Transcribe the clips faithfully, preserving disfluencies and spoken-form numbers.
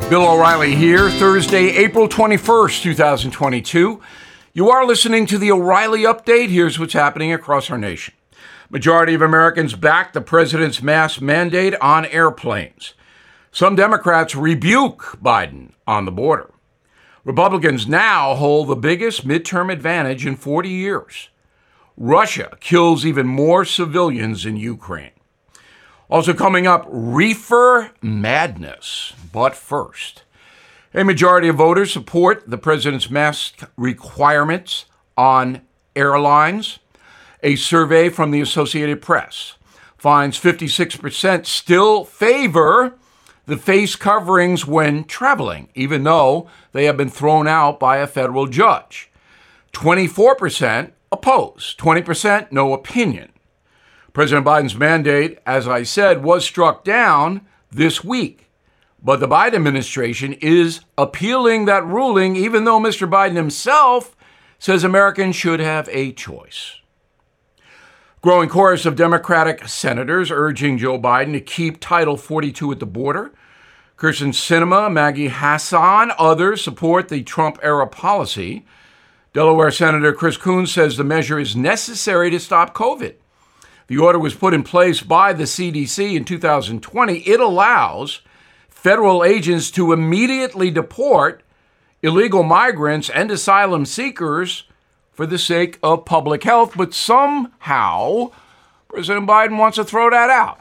Bill O'Reilly here, Thursday, April twenty-first, twenty twenty-two. You are listening to the O'Reilly Update. Here's what's happening across our nation. Majority of Americans back the president's mask mandate on airplanes. Some Democrats rebuke Biden on the border. Republicans now hold the biggest midterm advantage in forty years. Russia kills even more civilians in Ukraine. Also coming up, reefer madness. But first, a majority of voters support the president's mask requirements on airlines. A survey from the Associated Press finds fifty-six percent still favor the face coverings when traveling, even though they have been thrown out by a federal judge. twenty-four percent oppose, twenty percent no opinion. President Biden's mandate, as I said, was struck down this week. But the Biden administration is appealing that ruling, even though Mister Biden himself says Americans should have a choice. Growing chorus of Democratic senators urging Joe Biden to keep Title forty-two at the border. Kyrsten Sinema, Maggie Hassan, others support the Trump-era policy. Delaware Senator Chris Coons says the measure is necessary to stop COVID. The order was put in place by the C D C in two thousand twenty. It allows federal agents to immediately deport illegal migrants and asylum seekers for the sake of public health. But somehow, President Biden wants to throw that out.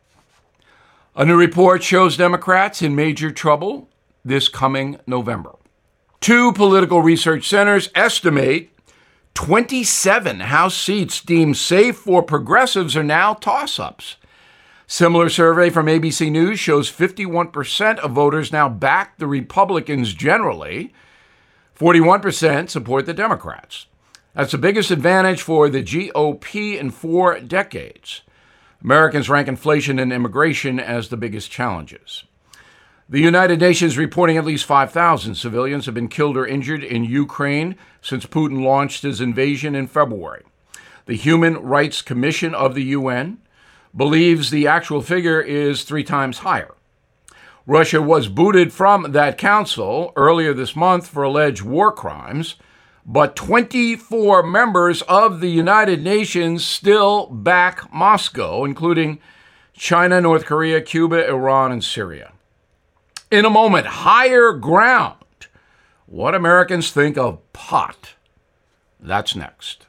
A new report shows Democrats in major trouble this coming November. Two political research centers estimate twenty-seven House seats deemed safe for progressives are now toss-ups. Similar survey from A B C News shows fifty-one percent of voters now back the Republicans generally. forty-one percent support the Democrats. That's the biggest advantage for the G O P in four decades. Americans rank inflation and immigration as the biggest challenges. The United Nations reporting at least five thousand civilians have been killed or injured in Ukraine since Putin launched his invasion in February. The Human Rights Commission of the U N believes the actual figure is three times higher. Russia was booted from that council earlier this month for alleged war crimes, but twenty-four members of the United Nations still back Moscow, including China, North Korea, Cuba, Iran, and Syria. In a moment, higher ground. What Americans think of pot. That's next.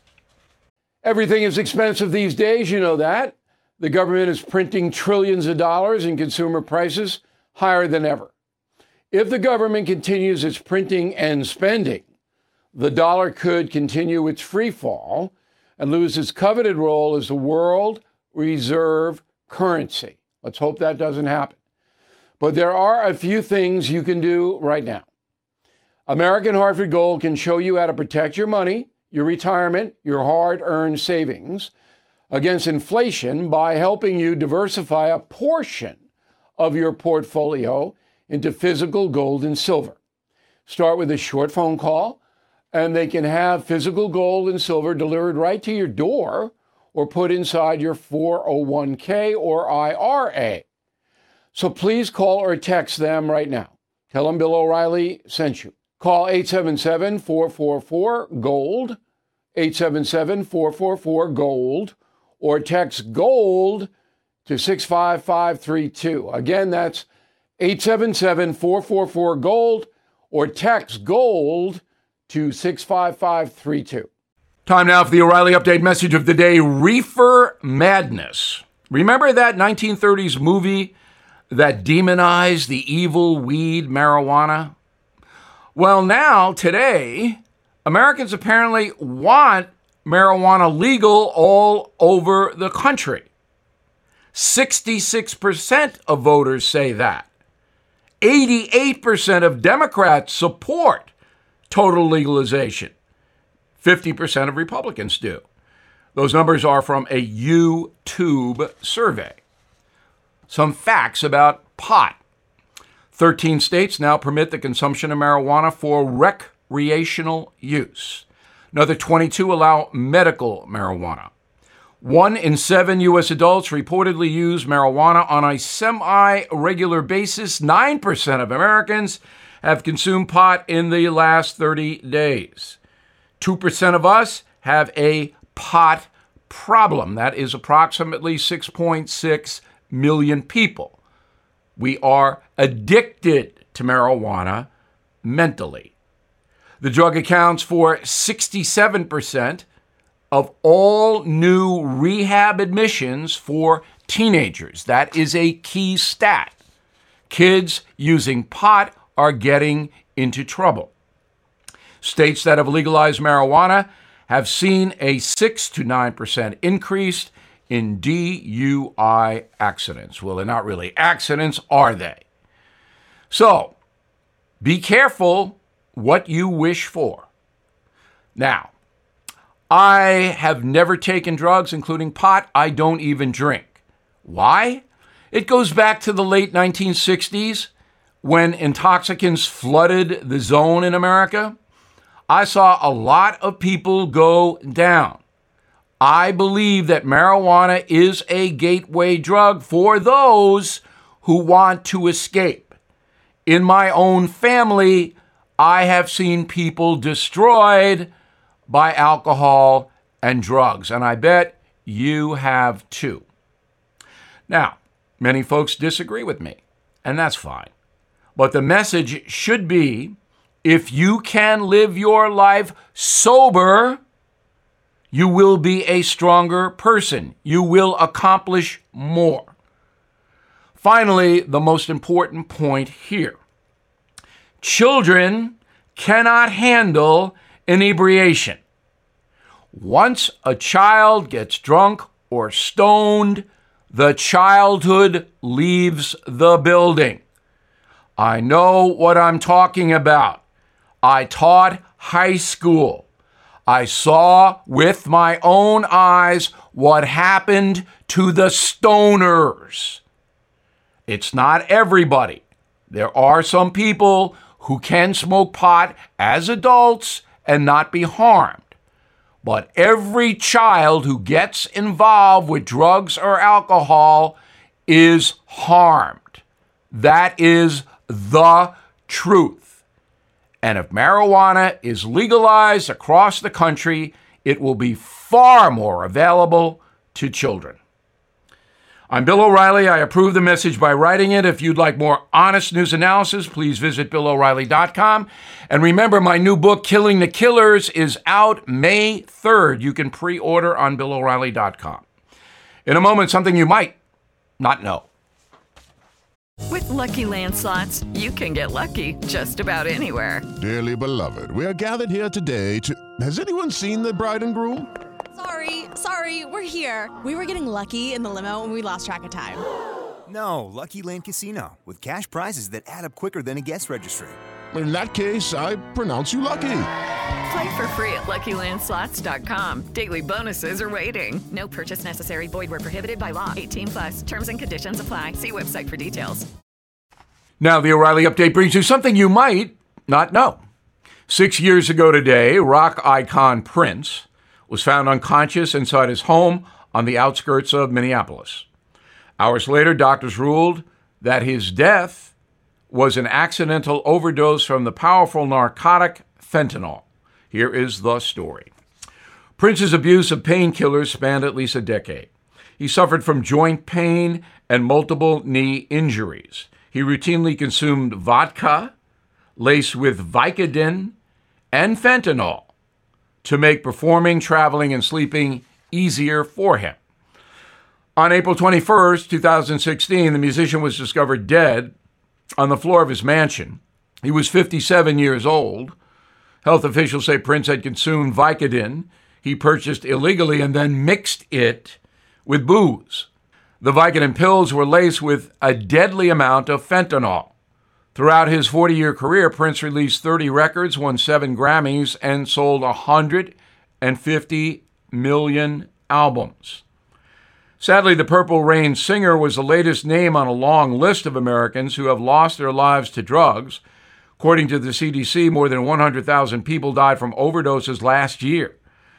Everything is expensive these days, you know that. The government is printing trillions of dollars and consumer prices higher than ever. If the government continues its printing and spending, the dollar could continue its free fall and lose its coveted role as the world reserve currency. Let's hope that doesn't happen. But there are a few things you can do right now. American Hartford Gold can show you how to protect your money, your retirement, your hard-earned savings against inflation by helping you diversify a portion of your portfolio into physical gold and silver. Start with a short phone call, and they can have physical gold and silver delivered right to your door or put inside your four oh one k or I R A. So please call or text them right now. Tell them Bill O'Reilly sent you. Call eight seven seven, four four four, GOLD, eight seven seven, four four four, GOLD, or text GOLD to six five five three two. Again, that's eight seven seven, four four four, GOLD, or text GOLD to six five five three two. Time now for the O'Reilly Update message of the day, reefer madness. Remember that nineteen thirties movie that demonized the evil weed marijuana? Well, now, today, Americans apparently want marijuana legal all over the country. sixty-six percent of voters say that. eighty-eight percent of Democrats support total legalization. fifty percent of Republicans do. Those numbers are from a YouTube survey. Some facts about pot. thirteen states now permit the consumption of marijuana for recreational use. Another twenty-two allow medical marijuana. One in seven U S adults reportedly use marijuana on a semi-regular basis. Nine percent of Americans have consumed pot in the last thirty days. Two percent of us have a pot problem. That is approximately six point six million people. We are addicted to marijuana mentally. The drug accounts for sixty-seven percent of all new rehab admissions for teenagers. That is a key stat. Kids using pot are getting into trouble. States that have legalized marijuana have seen a six to nine percent increase in D U I accidents. Well, they're not really accidents, are they? So, be careful what you wish for. Now, I have never taken drugs, including pot. I don't even drink. Why? It goes back to the late nineteen sixties when intoxicants flooded the zone in America. I saw a lot of people go down. I believe that marijuana is a gateway drug for those who want to escape. In my own family, I have seen people destroyed by alcohol and drugs, and I bet you have too. Now, many folks disagree with me, and that's fine. But the message should be, if you can live your life sober, you will be a stronger person. You will accomplish more. Finally, the most important point here. Children cannot handle inebriation. Once a child gets drunk or stoned, the childhood leaves the building. I know what I'm talking about. I taught high school. I saw with my own eyes what happened to the stoners. It's not everybody. There are some people who can smoke pot as adults and not be harmed. But every child who gets involved with drugs or alcohol is harmed. That is the truth. And if marijuana is legalized across the country, it will be far more available to children. I'm Bill O'Reilly. I approve the message by writing it. If you'd like more honest news analysis, please visit bill o'reilly dot com. And remember, my new book, Killing the Killers, is out May third. You can pre-order on bill o'reilly dot com. In a moment, something you might not know. With Lucky Land Slots, you can get lucky just about anywhere. Dearly beloved, we are gathered here today to... Has anyone seen the bride and groom? Sorry, sorry, we're here. We were getting lucky in the limo and we lost track of time. No, Lucky Land Casino, with cash prizes that add up quicker than a guest registry. In that case, I pronounce you lucky. Play for free at lucky land slots dot com. Daily bonuses are waiting. No purchase necessary. Void where prohibited by law. eighteen plus. Terms and conditions apply. See website for details. Now, the O'Reilly Update brings you something you might not know. Six years ago today, rock icon Prince was found unconscious inside his home on the outskirts of Minneapolis. Hours later, doctors ruled that his death was an accidental overdose from the powerful narcotic fentanyl. Here is the story. Prince's abuse of painkillers spanned at least a decade. He suffered from joint pain and multiple knee injuries. He routinely consumed vodka laced with Vicodin and fentanyl to make performing, traveling, and sleeping easier for him. On April twenty-first, twenty sixteen, the musician was discovered dead on the floor of his mansion. He was fifty-seven years old. Health officials say Prince had consumed Vicodin he purchased illegally and then mixed it with booze. The Vicodin pills were laced with a deadly amount of fentanyl. Throughout his forty-year career, Prince released thirty records, won seven Grammys, and sold one hundred fifty million albums. Sadly, the Purple Rain singer was the latest name on a long list of Americans who have lost their lives to drugs. According to the C D C, more than one hundred thousand people died from overdoses last year.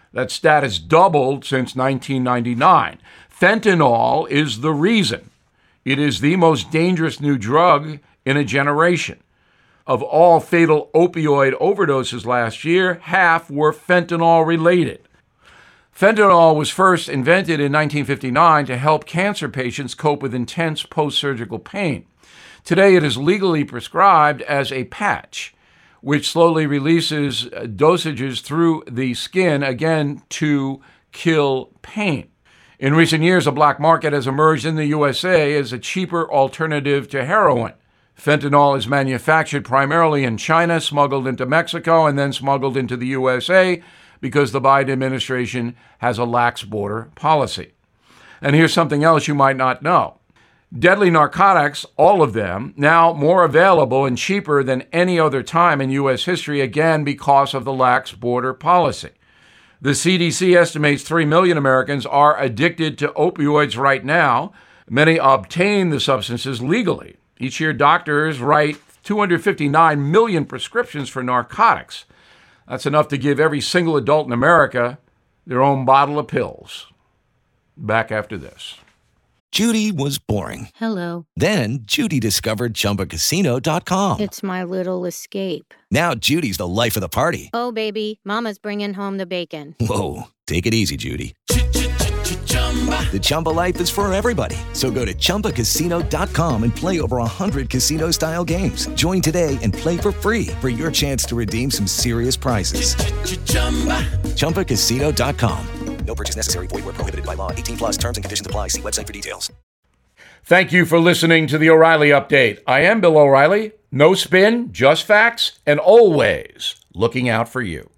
That stat has doubled since nineteen ninety-nine. Fentanyl is the reason. It is the most dangerous new drug in a generation. Of all fatal opioid overdoses last year, half were fentanyl-related. Fentanyl was first invented in nineteen fifty-nine to help cancer patients cope with intense post-surgical pain. Today, it is legally prescribed as a patch, which slowly releases dosages through the skin, again, to kill pain. In recent years, a black market has emerged in the U S A as a cheaper alternative to heroin. Fentanyl is manufactured primarily in China, smuggled into Mexico, and then smuggled into the U S A because the Biden administration has a lax border policy. And here's something else you might not know. Deadly narcotics, all of them, now more available and cheaper than any other time in U S history, again because of the lax border policy. The C D C estimates three million Americans are addicted to opioids right now. Many obtain the substances legally. Each year, doctors write two hundred fifty-nine million prescriptions for narcotics. That's enough to give every single adult in America their own bottle of pills. Back after this. Judy was boring. Hello. Then Judy discovered Chumba Casino dot com. It's my little escape. Now Judy's the life of the party. Oh, baby, mama's bringing home the bacon. Whoa, take it easy, Judy. The Chumba life is for everybody. So go to Chumba Casino dot com and play over one hundred casino-style games. Join today and play for free for your chance to redeem some serious prizes. Chumba Casino dot com. No purchase necessary. Void where prohibited by law. eighteen plus terms and conditions apply. See website for details. Thank you for listening to the O'Reilly Update. I am Bill O'Reilly. No spin, just facts, and always looking out for you.